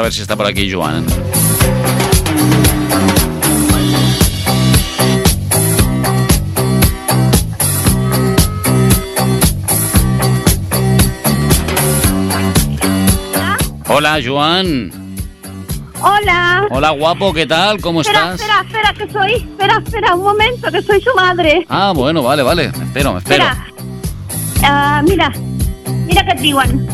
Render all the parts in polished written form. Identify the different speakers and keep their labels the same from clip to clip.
Speaker 1: a ver si está por aquí Joan. Hola, Joan.
Speaker 2: Hola.
Speaker 1: Hola, guapo, ¿qué tal? ¿Cómo estás?
Speaker 2: Espera, que soy... Espera, un momento, que soy su madre.
Speaker 1: Ah, bueno, vale. Me espero.
Speaker 2: Espera. Mira que et diuen.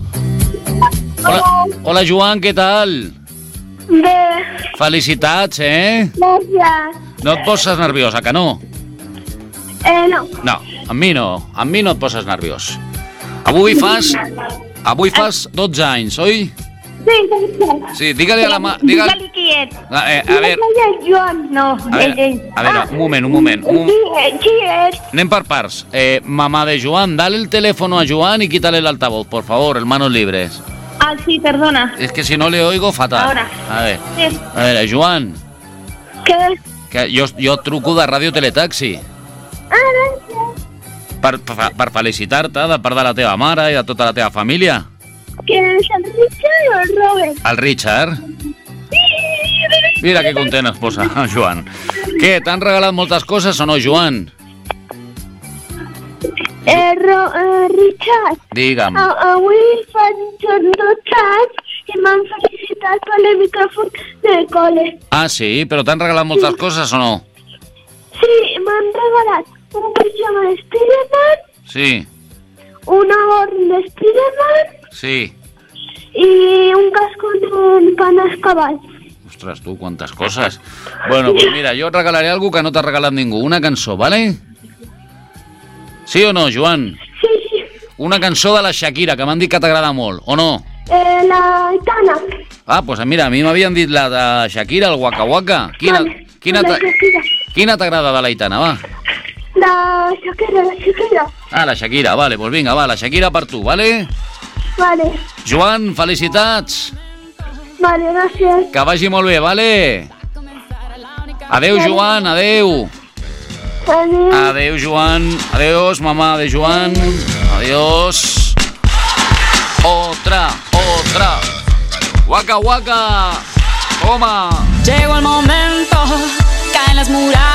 Speaker 1: Hola, Joan, què tal?
Speaker 2: Bé.
Speaker 1: Felicitats,
Speaker 2: Gràcies.
Speaker 1: No et poses nerviosa, que no?
Speaker 2: No.
Speaker 1: No, amb mi no et poses nerviós. Avui fas 12 anys, oi? Sí, digue-li a la mà...
Speaker 2: Digue-li qui ets.
Speaker 1: A ver...
Speaker 2: Joan, no.
Speaker 1: A ver, un moment.
Speaker 2: Qui ets?
Speaker 1: Anem per parts. Mamá de Joan, dale el teléfono a Joan y quítale el altavoz, por favor, en manos libres.
Speaker 2: Ah, sí, perdona.
Speaker 1: Es que si no le oigo fatal.
Speaker 2: Ahora.
Speaker 1: A ver,
Speaker 2: Sí.
Speaker 1: a ver, Joan,
Speaker 2: Què?
Speaker 1: que jo truco de Ràdio Teletaxi per felicitar-te de part de la teva mare i de tota la teva família.
Speaker 2: Que és el Richard o el Robert?
Speaker 1: El Richard. Mira que content es posa, Joan. Què, t'han regalat moltes coses o no, Joan?
Speaker 2: Richard,
Speaker 1: Digue'm.
Speaker 2: avui fan 12 anys i m'han felicitat per el micròfon del col·le.
Speaker 1: Ah, sí? Però t'han regalat moltes coses o no?
Speaker 2: Sí, m'han regalat un pijama de Spiderman,
Speaker 1: Sí,
Speaker 2: una gorra de Spiderman
Speaker 1: sí.
Speaker 2: i un casco d'un panas cavall.
Speaker 1: Ostres, tu, quantes coses. Bueno, pues mira, jo et regalaré algo que no t'ha regalat ningú. Una cançó, ¿vale? Sí o no, Joan?
Speaker 2: Sí.
Speaker 1: Una cançó de la Shakira, que m'han dit que t'agrada molt, o no?
Speaker 2: La Aitana.
Speaker 1: Ah, pues mira, a mi m'havien dit la de Shakira, el Waka Waka.
Speaker 2: La Shakira.
Speaker 1: Quina t'agrada de l'Aitana, va?
Speaker 2: La Shakira.
Speaker 1: Ah, la Shakira, vale, pues vinga, va, la Shakira per tu, vale?
Speaker 2: Vale,
Speaker 1: Joan, felicitats.
Speaker 2: vale, gràcies.
Speaker 1: Que vagi molt bé, vale? Adeu, Joan, adeu.
Speaker 2: Adéu.
Speaker 1: Adeu, Joan. Adiós, mamá de Joan. Adiós. Otra. Waka Waka. Toma.
Speaker 3: Llegó el momento, caen las murallas.